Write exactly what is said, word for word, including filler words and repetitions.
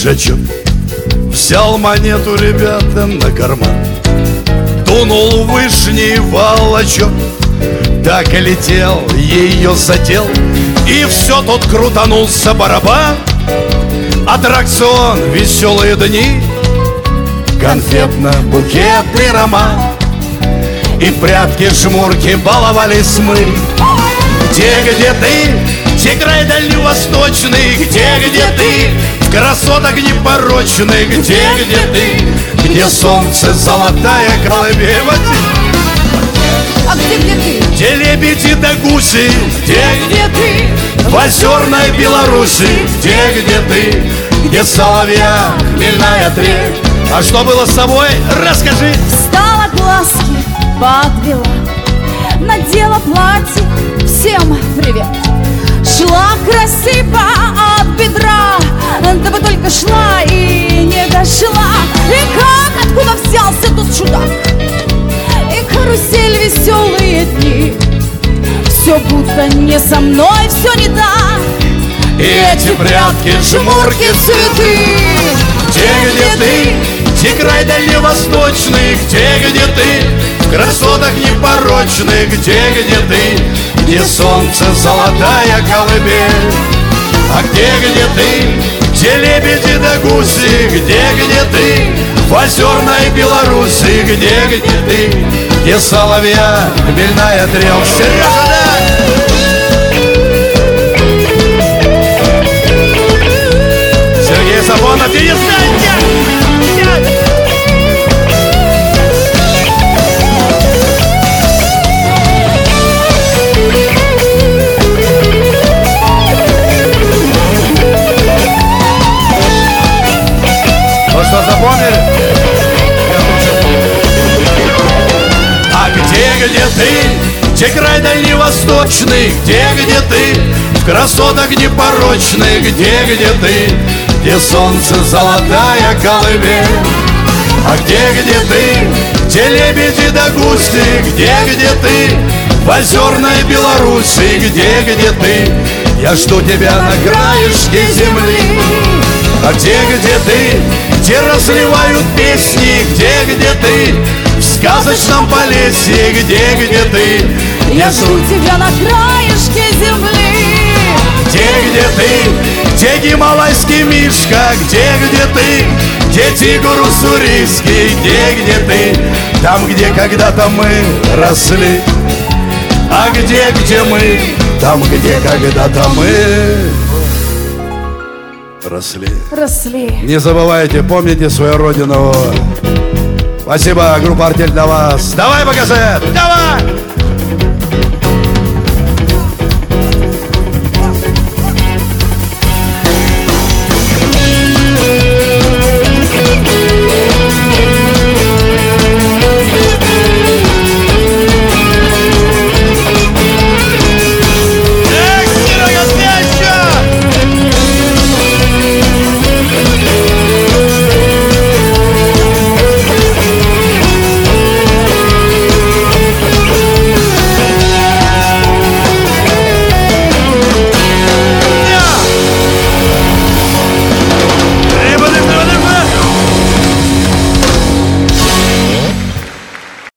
пиджачок, взял монету, ребята, на карман, тунул в вышний волочок, так и летел, ее задел, и все тут крутанулся барабан. Аттракцион, веселые дни, конфетно-букетный роман, и прятки, жмурки баловались мы. Где, где ты, где край дальневосточный, где, где ты, в красотах непорочных, где, где ты, где солнце золотая колыбель. А где, где ты? Где лебеди да гуси, где, Где ты? в озерной Беларуси, где, где ты, где соловья хмельная трель. А что было с собой, расскажи. Встала, глазки подвела, надела платье, всем привет. Шла красиво от бедра, да бы только шла и не дошла. И как, откуда взялся тут чудак? И карусель, веселые дни, все будто не со мной, все не так. И эти прятки, жмурки, цветы. Где, где ты, где край дальневосточный, где, где ты, в красотах непорочных, где, где ты, где солнце золотая колыбель. А где, где ты, где лебеди да гуси, где, где ты, в озерной Беларуси, где, где ты, где соловья хмельная трель. Сережа, да! Сергей Сафонов, перестаньте! Ну что, запомнили? А где, где ты, где край дальневосточный, где, где ты, в красотах непорочных, где, где ты, где солнце золотая колыбель. А где, где ты, где лебеди да гуси, где, где ты, в озерной Беларуси, где, где ты, я жду тебя на краешке земли. А где, где ты, где разливают песни, где, где ты, в сказочном Полесье, где, где ты, я жду тебя на краешке земли. Где, где ты, где гималайский мишка, где, где ты, где тигр уссурийский, где, где ты, там, где когда-то мы росли. А где, где мы, там, где когда-то мы росли. Росли. Не забывайте, помните свою родину. Спасибо, группа «Артель» для вас. Давай, Багазет, давай!